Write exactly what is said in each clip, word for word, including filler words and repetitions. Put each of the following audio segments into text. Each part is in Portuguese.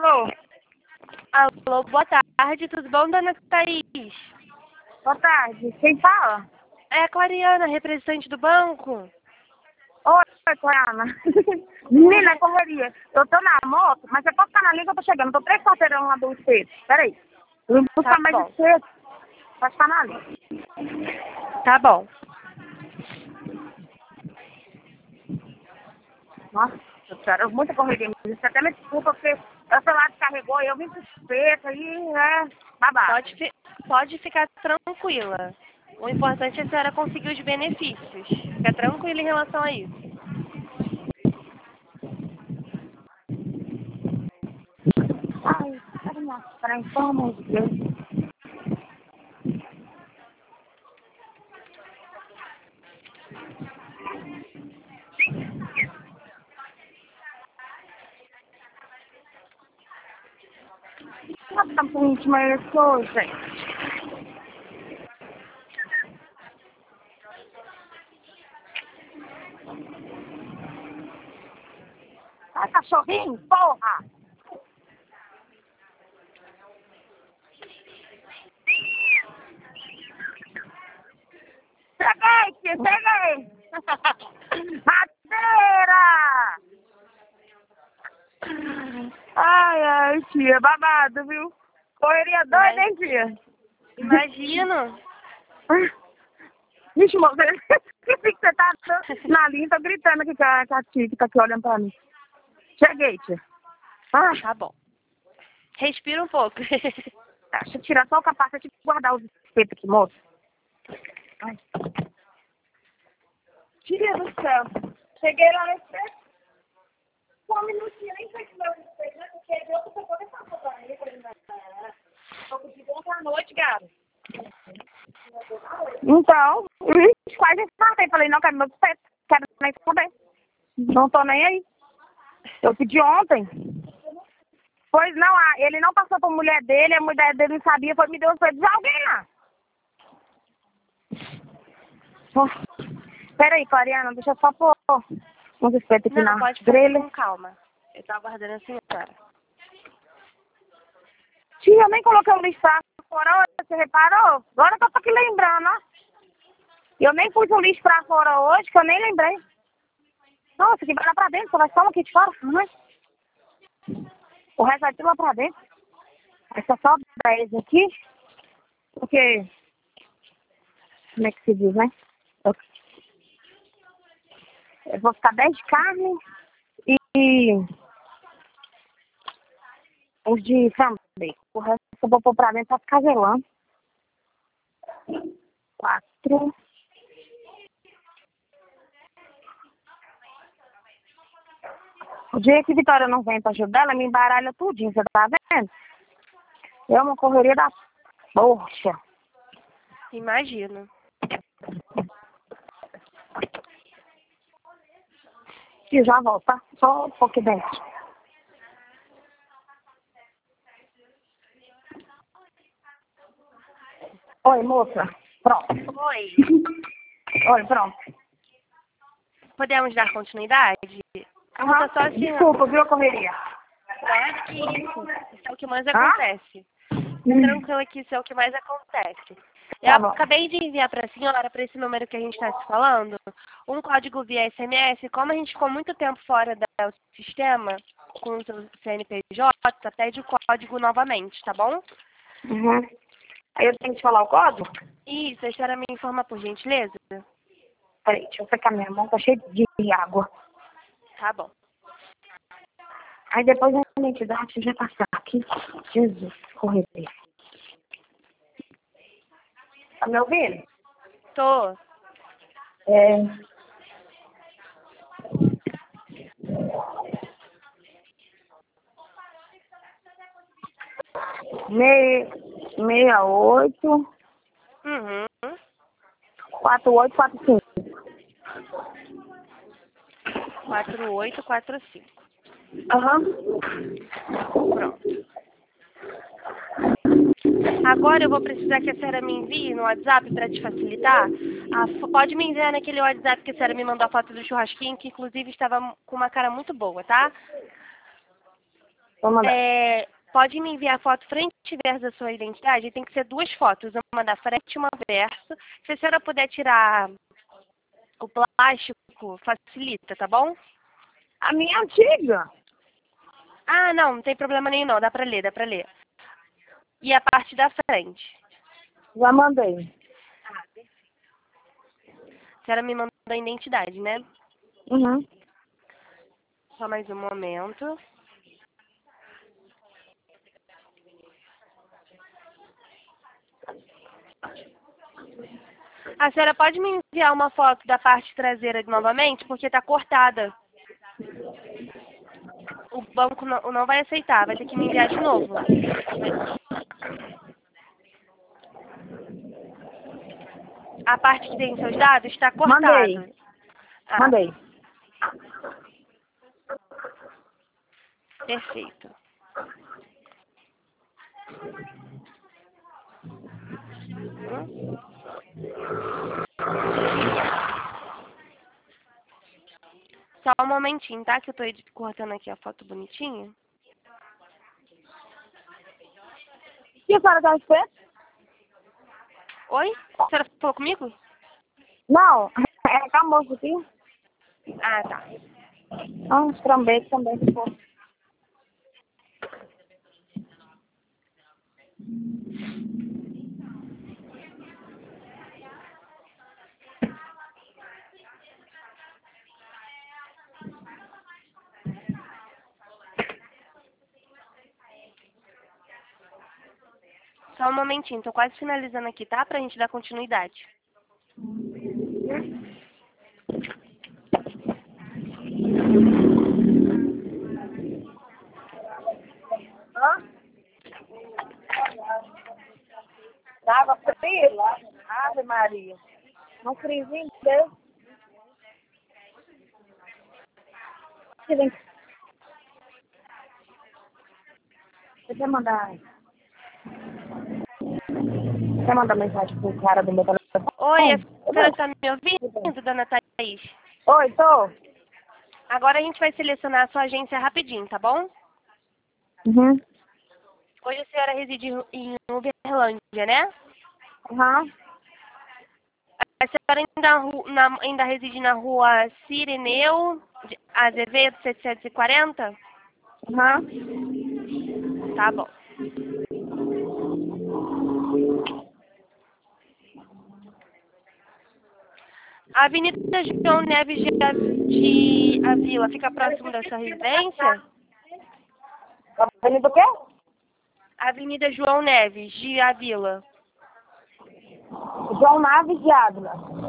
Alô? Alô, boa tarde, tudo bom, dona Thaís? Boa tarde. Quem fala? É a Clariana, representante do banco. Oi, Clariana. Menina, correria. Eu tô na moto, mas você pode ficar na linha que eu tô chegando. Eu tô três quarteirão lá do espeto. Peraí. Eu vou buscar Tá mais bom. espeto. Pode ficar na linha. Tá bom. Nossa, cara, muita correria. Você até me desculpa, porque o celular descarregou e eu vim pro espeto aí, é babado. Pode, fi pode ficar tranquila. O importante é a senhora conseguir os benefícios. Fica tranquila em relação a isso. Ai, pera minha frente, pelo amor de Deus. Nossa, tá muito mais coisa, gente. Ai, cachorrinho, porra! Cheguei, tia, cheguei! Madeira! Ai, ai, tia, babado, viu? Correria doida, hein, tia? Imagino. Vixe, moça, que fica que você tá na linha, tô gritando aqui com a, com a tia que tá aqui olhando pra mim. Cheguei, tia. Ah, Tá bom. Respira um pouco. deixa eu tirar só o capacete e guardar os espetos aqui, moça. Ai. Tia do céu. Cheguei lá no espeto. Só um minutinho, nem sei que meu espeto, né? Porque eu tô pegando essa coisa aí. Eu falei, não, tô pedindo ontem à noite, gato. Então, quase infartei. Falei, não, quero meu espeto. Quero nem saber. Não tô nem aí. Eu pedi ontem. Pois não, ah, ele não passou pra mulher dele, a mulher dele não sabia, foi me deu os espetos de alguém lá. Oh, peraí, Clariana, deixa eu só pôr uns espetos aqui Não, na pode fazer grelha. com calma. Eu tô aguardando a senhora. Tia, eu nem coloquei o lixo pra fora hoje, você reparou? Agora que eu tô aqui lembrando, ó. Eu nem pus o lixo pra fora hoje, que eu nem lembrei. Nossa, que vai lá pra dentro, só vai só um aqui de fora, não é? O resto vai tudo lá pra dentro. Aí só sobra eles aqui, porque, como é que se diz, né? Eu, eu vou ficar dez de carne e uns de frango. O resto eu vou pôr pra dentro pra ficar gelando. Quatro. O dia que Vitória não vem pra ajudar, ela me embaralha tudinho, você tá vendo? É uma correria da poxa. Imagino. E já volto, tá? Só um pouquinho dentro. Oi, moça. Pronto. Oi. Oi, pronto. Podemos dar continuidade? Aham. Só assim, Desculpa, viu a correria? claro que isso. Isso é o que mais Hã? acontece. Hum. Tranquilo que isso é o que mais acontece. Eu Tá bom. acabei de enviar para a senhora, para esse número que a gente está se falando, um código via S M S. Como a gente ficou muito tempo fora do sistema, com o seu C N P J, pede o código novamente, tá bom? Uhum. Aí eu tenho que te falar o código? Isso, a senhora me informa por gentileza? Peraí, deixa eu secar minha mão, tá cheia de água. Tá bom. Aí depois a identidade já passar aqui. Jesus, correria. Tá me ouvindo? Tô. É... Meia, meia oito, Uhum. quatro oito, quatro cinco. quatro oito quatro cinco. Aham. Pronto. Agora eu vou precisar que a senhora me envie no WhatsApp para te facilitar. A fo- pode me enviar naquele WhatsApp que a senhora me mandou a foto do churrasquinho, que inclusive estava com uma cara muito boa, tá? Vou mandar. É, pode me enviar foto frente e verso da sua identidade? Tem que ser duas fotos, uma da frente e uma verso. Se a senhora puder tirar o plástico, facilita, tá bom? A minha antiga. Ah, não, não tem problema nenhum não, dá pra ler, dá pra ler. E a parte da frente? Já mandei. A senhora me mandou a identidade, né? Uhum. Só mais um momento. A senhora pode me enviar uma foto da parte traseira novamente? Porque tá cortada. O banco não, não vai aceitar, vai ter que me enviar de novo. A parte que tem seus dados está cortado. Mandei. Ah, Mandei. perfeito. Hum? Só um momentinho, tá? Que eu tô edit- cortando aqui a foto bonitinha. E a senhora tá esperando? Oi? A senhora falou comigo? Não, é com a moça aqui. Ah, tá. Ah, uns trambetes também, se for. Só um momentinho, tô quase finalizando aqui, tá? Pra gente dar continuidade. Hã? Tava frio? Ave Maria. Um friozinho, Deus. Deixa eu mandar. Quer mandar mensagem pro cara do meu telefone? Oi, a Eu senhora vou. tá me ouvindo, dona Thaís? Oi, tô. Agora a gente vai selecionar a sua agência rapidinho, tá bom? Uhum. Hoje a senhora reside em Uberlândia, né? Aham. A senhora ainda, ru- na- ainda reside na rua Cirineu de Azevedo, setecentos e quarenta? Aham. Tá bom. A Avenida João Neves de, A- de Avila fica próximo da sua residência? Tá vendo o quê? Avenida João Neves de Avila. João Naves de Ávila.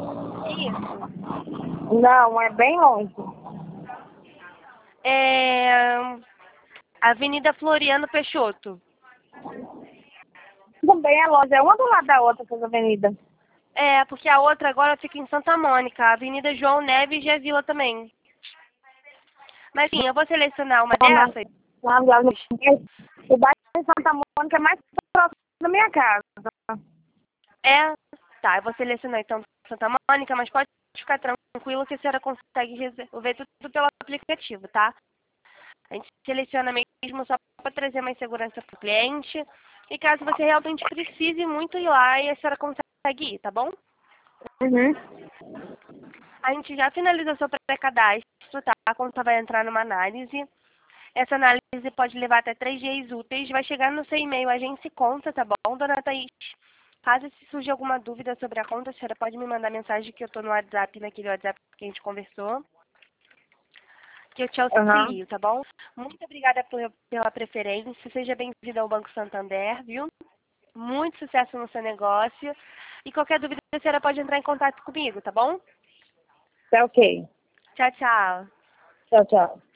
Isso. Não, é bem longe. É... Avenida Floriano Peixoto. Também é longe, é uma do lado da outra, essas avenidas. É, porque a outra agora fica em Santa Mônica, a Avenida João Neves de Avila também. Mas sim, eu vou selecionar uma Não, não. dessas. Não, não, não. O bairro de Santa Mônica é mais próximo da minha casa. É, tá, eu vou selecionar então Santa Mônica, mas pode ficar tranquilo que a senhora consegue resolver tudo pelo aplicativo, tá? A gente seleciona mesmo só para trazer mais segurança para o cliente. E caso você realmente precise muito ir lá, e a senhora consegue ir, tá bom? Uhum. A gente já finalizou seu pré-cadastro, tá? A conta vai entrar numa análise. Essa análise pode levar até três dias úteis. Vai chegar no seu e-mail agência e conta, tá bom, dona Thaís? Caso se surja alguma dúvida sobre a conta, a senhora pode me mandar mensagem que eu tô no WhatsApp, naquele WhatsApp que a gente conversou. Que eu te auxilio, Uhum. tá bom? Muito obrigada pela, pela preferência. Seja bem-vindo ao Banco Santander, viu? Muito sucesso no seu negócio. E qualquer dúvida, a senhora pode entrar em contato comigo, tá bom? Tá ok. Tchau, tchau. Tchau, tchau.